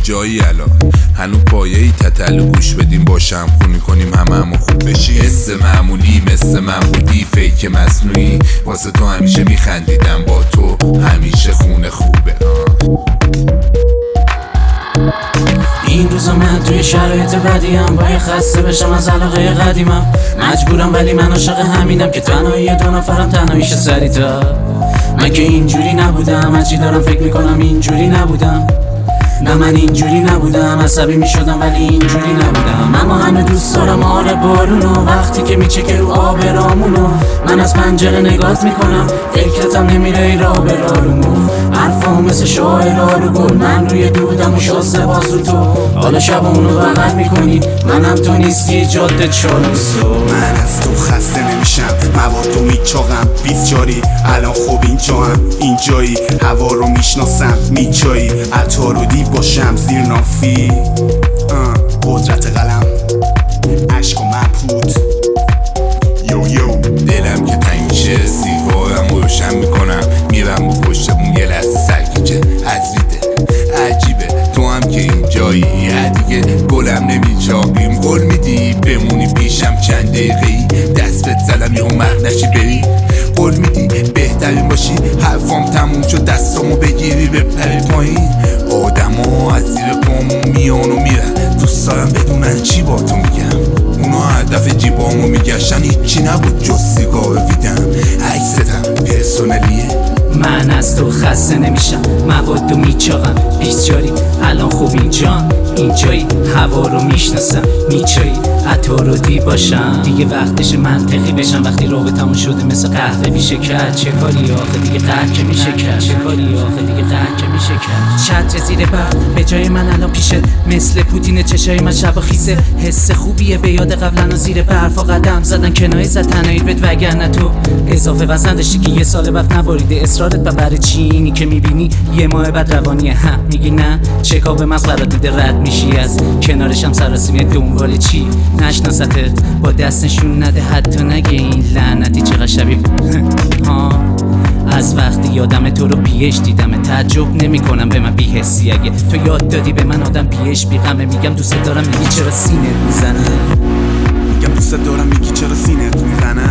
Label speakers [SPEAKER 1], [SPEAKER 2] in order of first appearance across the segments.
[SPEAKER 1] جایی الان هنو پایه‌ای تتلو گوش بدیم باشم خونی کنیم همه خوب بشی. حس معمولی مثل من بودی فیک مصنوعی واسه تو همیشه میخندیدم با تو همیشه خونه خوبه.
[SPEAKER 2] این روزا من توی شرایط بدیم باید خسته بشم از علاقه قدیمم مجبورم ولی من عاشق همینم که تنهایی دو نفرم تنهاییش سریع‌تر. من که اینجوری نبودم هرچی دارم فکر میکنم اینجوری نبودم. نه من اینجوری نبودم عصبی میشدم ولی اینجوری نبودم. اما همه دوست دارم آره بارونو وقتی که میچکه رو آب رامونو. من از پنجره نگات میکنم فکرتم نمیره ای را به رارومو. حرفام مثل شاعرها رو گل من روی دودم و شازده باز رو تو. حالا شب اونو بغل میکنی منم تو نیستی جاده چالوسو.
[SPEAKER 3] من از تو خسته نمیشم موادو میچاقم 20 جاری الان خوب اینجا هم اینجایی هوا رو میشناسم میچایی عطارودی باشم زیر نافی قدرت قلم عشق و مبهوت یو یو.
[SPEAKER 1] دلم که تنگ میشه سیگارم روشن میکنم میرم و پشتمون یه لحظه سرکیچه عزیده عجیبه تو هم که اینجایی دیگه گلم نمیچاقیم گل میدی بمونی پیشم چند دقیقه‌ای دست بهت زدم یهو مغنشی بری قول میدی بهترین باشی حرفام تموم شد دستامو بگیری بپری پایین. آدما از زیر پامون میان و میرن دوست دارم بدونن چی با تو میگم. اونا هدف جیبامو میگشتن هیچی نبود جز سیگار ویدم عکستم پرسونلیه.
[SPEAKER 2] من از تو خسته نمیشم موادو میچاقم 20 جاری الان خوب اینجایی هوا رو میشناسم میچایی عطارودی باشم. دیگه وقتش منطقی بشم وقتی رابطمون شده مثل قهوه میشه کرد. چه کاری آخه دیگه قهر که میشه کرد. چه کاری آخه دیگه قهر که میشه کرد. چتر زیر برق به جای من الان پیشت مثل پوتین چشای من شب و خیسه. حس خوبیه به یاد قبلا و زیر برفا قدم زدن کنایه زد تنهایی بد وگرنه تو اضافه وزن داشتی که یه سال وقت نبریده اصرارت و برای چی اینی که میبینی یه ماه بعد روانیه هم میگی نه چکاب مغز برات دیده رد میشی از کنارشم سراسیمه دنبال چی نشناستت با دست نشون نده حتی نگه این لعنتی چقدر شبیه ها. از وقتی یادم تو رو پیش دیدم تعجب نمی کنم به من بی‌حسی اگه تو یاد دادی به من آدم پیش بیغمه. میگم دوست دارم میگی چرا سینت میزنه.
[SPEAKER 3] میگم دوست دارم میگی چرا سینت میزنه.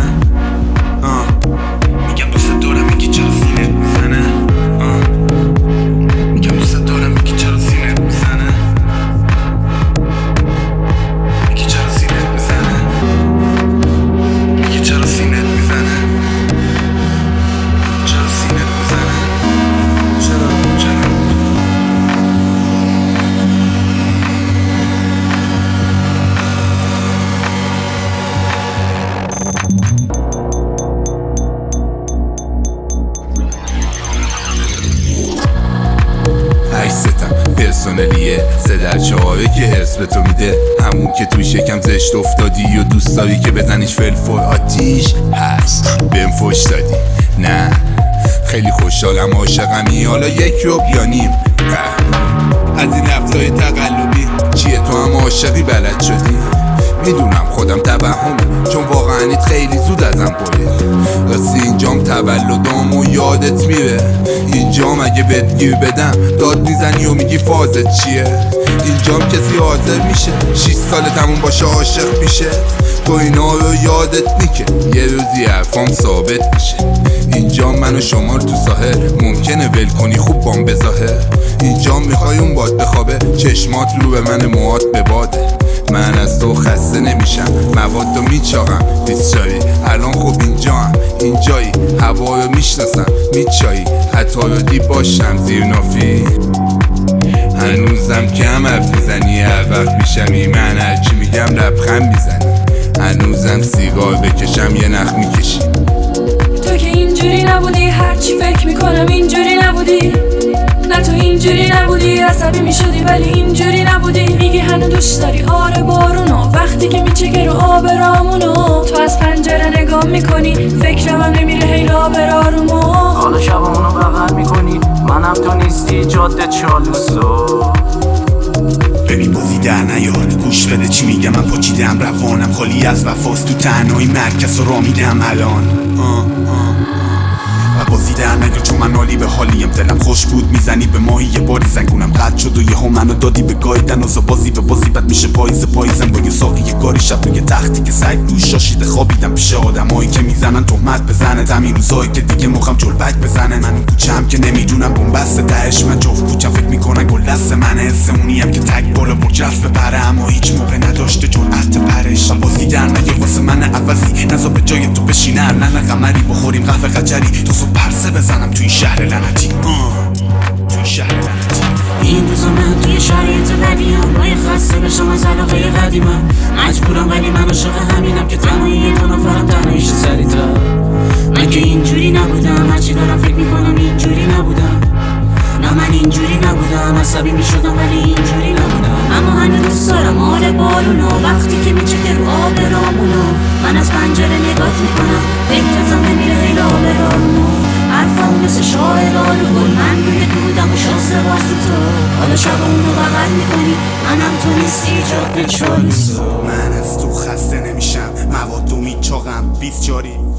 [SPEAKER 3] میگم دوست دارم میگی چرا سینت میزنه. میگم دوست دارم میگی چرا سینت میزنه. میگی چرا سینت میزنه. میگی چرا سینت میزنه. چرا سینت میزنه. چرا
[SPEAKER 1] عکستم پرسونلیه 3/4 که حرس به تو میده همون که توی شکم زشت افتادی و دوست داری که بزنیش فلفل آتیش هست بهم فوش دادی نه خیلی خوشحالم عاشقمی حالا یک رو یا نیم. از این رفتای تقلبی چیه تو هم عاشقی بلد شدی. میدونم خودم توهمه چون واقعا ایت خیلی زود ازم برید. راستی اینجام تولدام و یادت میره اینجام اگه بهت گیر بدم داد میزنی و میگی فازت چیه. اینجام کسی حاضر میشه 6 سال تموم باشه عاشق میشه. تو اینا رو یادت نیکه یه روزی حرفام ثابت میشه. اینجام من و شما تو ساحل ممکنه ول کنی خوب بام بظاهر. اینجام میخوای اون باد بخوابه چشمات رو به من موات به باده. من از تو خسته نمیشم موادو میچاقم 20 جاری الان خوب اینجایی هوا رو میشناسم میچایی عطارودی باشم زیر نافی. هنوزم کم حرف میزنی هر وقت میشمی من هرچی میگم لبخند میزنی. هنوزم سیگار بکشم یه نخ میکشی.
[SPEAKER 4] تو که اینجوری نبودی هرچی فکر میکنم اینجوری نبودی. نه تو اینجوری نبودی عصبی میشدی ولی اینجوری نبودی. میگی هنو دوست داری آره بارونو وقتی که میچکه رو آب رامونو. تو از پنجره نگاه میکنی فکرم هم نمیره هی را به رارومو.
[SPEAKER 2] حالا شبمونو بغل میکنی منم تو نیستی جاده چالوسو.
[SPEAKER 3] ببین بازی در نیار گوش بده چی میگم. من پاچیدم روانم خالی از وفاست تو تنهایی مرکز رو را میدم الان و بازی در نگیر چون من عالی به حالیم. دلم خوش بود میزنی به ماهی یه باری زنگونم قطع شد و یهو منو دادی به گایدن و بازی به بازی بد میشه پاییزم با یه ساقی یه کاری شب روی تختی که سگ روش شاشیده خوابیدم پیش آدمایی که میزنن تهمت بزنه دمی روزایی که دیگه مخم جلبک بزنه. من اون کوچم که نمیدونم بنبسته تهش من جفت کوچم فکر میکنن گل دست منه. حسمونیم که تک بالا برجف ببره اما هیچ موقع نداشته جرأت پرش. بازی در نگیر واسه من عوضی نزا به جای تو بشینن نه قمری بخوریم قهوه قجری تا صبح پرسه بزنم توی شهر لعنتی توی شهر لعنتی.
[SPEAKER 2] این روزا من توی شرایط بدیم باید خسته بشم از علاقه قدیمم مجبورم ولی من عاشق همینم که تنهایی دو نفرم تنهاییش سریع‌تر. من که اینجوری نبودم هرچی دارم فکر میکنم اینجوری نبودم. نه من اینجوری نبودم عصبی میشدم ولی اینجوری نبودم. اما هنوز دوست دارم آره بارونو وقتی که میچکه رو آب رامونو. من از پنجره نگات میکنم فکرتم نمیره هیلا برامونو. حرفم مثل شاعران و گل من روی دودم و شاسته باز تو حالا شب اونو بغل میکنی منم تو نیستی جاده چالوسو.
[SPEAKER 3] من از تو خسته نمیشم مواد و میچاقم 20 جاری